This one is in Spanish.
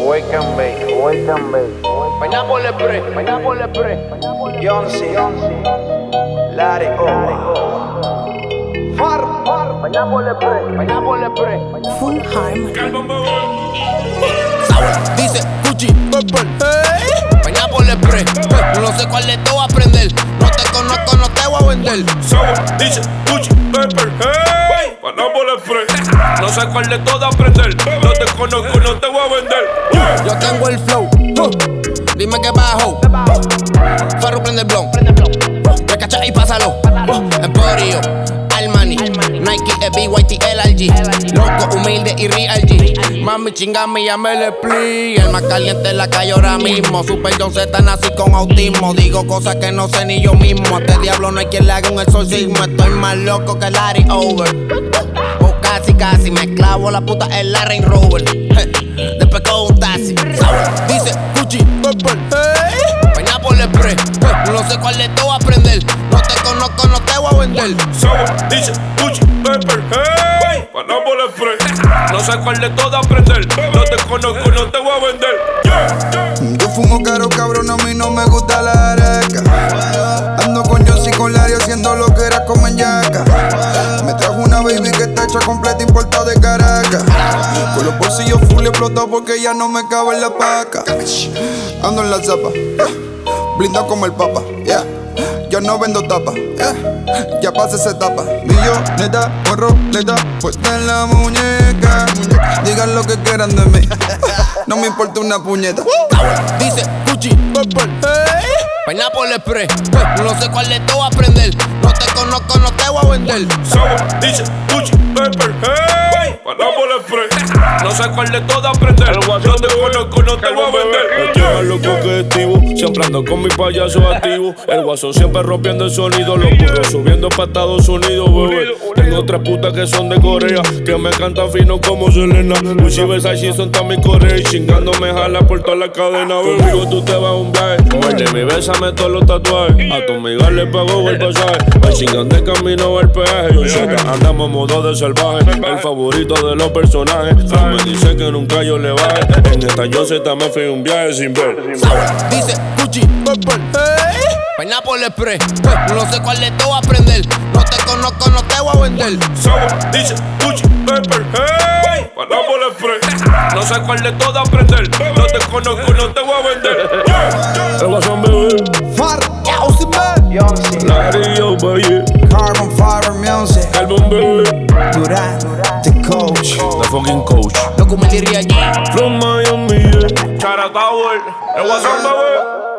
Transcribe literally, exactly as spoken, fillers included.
Awaken me, awaken me. Pineapple Express, Pineapple Express. Yonsi, Larry O. Far, far. Pineapple Express, Pineapple Express. Full Harmony. Sour, dice Gucci, Purple, hey. Pineapple Express, hey. No sé cuál de todo aprender. No te conozco, no te voy a vender. Sour, dice Gucci, Purple, hey. Pineapple Express. No sé cuál de todo aprender. No te conozco, no te voy a vender. Yeah. Yo tengo el flow, uh. Dime que bajo. Farru prende el blon. Me cacha y pásalo. Uh. Emporio, Armani, Nike, B Y T, L R G. Loco, humilde y real G. Mami chingame, ya me le expliqué. El más caliente en la calle ahora mismo. Super John Z nací con autismo. Digo cosas que no sé ni yo mismo. A este diablo no hay quien le haga un exorcismo. Estoy más loco que Larry Over. O casi, casi me clavo la puta en la Range Rover. Después con un taxi. Sour, dice Gucci, Purple, hey. Pineapple Express, hey. No sé cuál de todo aprender. No te conozco, no te voy a vender. Sour, dice Gucci, Purple, hey. Pineapple Express. No sé cuál de todo aprender. No te conozco, no te voy a vender. Yeah, yeah. Yo fumo caro, cabrón, a mí no me gusta la areca. Ando con Jones y con Larry haciendo lo que era como en yaca. Me trajo una baby que está hecha completa, importada de Caracas. Con los bolsillos full explotados porque ya no me cabe en la paca. Ando en la zapa, yeah. Blindado como el papa, yeah. Yo no vendo tapa, yeah. Ya pasé esa etapa. Milloneta, con roleta puesta en la muñeca. Digan lo que quieran de mí, no me importa una puñeta. Dice Gucci, Purple, hey. Pineapple Express, hey. No sé cuál de todo aprender. No te conozco, no te voy a vender. Sour, dice Gucci, Purple, hey. Pineapple Express. No sé cuál de todo aprender. No te conozco, no te voy a vender. Estoy más loco que Estivo, siempre ando con mi payaso activo. El guaso siempre rompiendo el sonido. Los burros subiendo pa' Estados Unidos, bebé. Tengo tres putas que son de Corea, que me cantan fino como Selena. Gucci, Versace son también Corea. Y chingando me jala por toda la cadena, bebé. Conmigo tú te vas a un viaje. Muerde mi bésame todos los tatuajes. A tu amiga le pago el pasaje. Va chingando de camino al peaje. Yo sé que andamos modo de salvaje. El favorito de los personajes. Fran me dice que nunca yo le baje. En esta yo sé también fui un viaje sin ver. Dice Gucci, Purple, hey. Pineapple Express, hey. No sé cuál de todo aprender. No te conozco, no te voy a vender. Sour, dice Gucci, Purple, hey. Pineapple Express. No sé cuál de todo aprender. No te conozco, no te voy a vender. Yeah. El guasón, bebé. Far, Yonsi, man. Yonsi, Larry O, baby. Carbon Fiber Music. Carbon, bebé. Durán, the coach. The fucking coach. Loco, me diría allí. From Miami, yeah. Chara Tower. El guasón, bebé.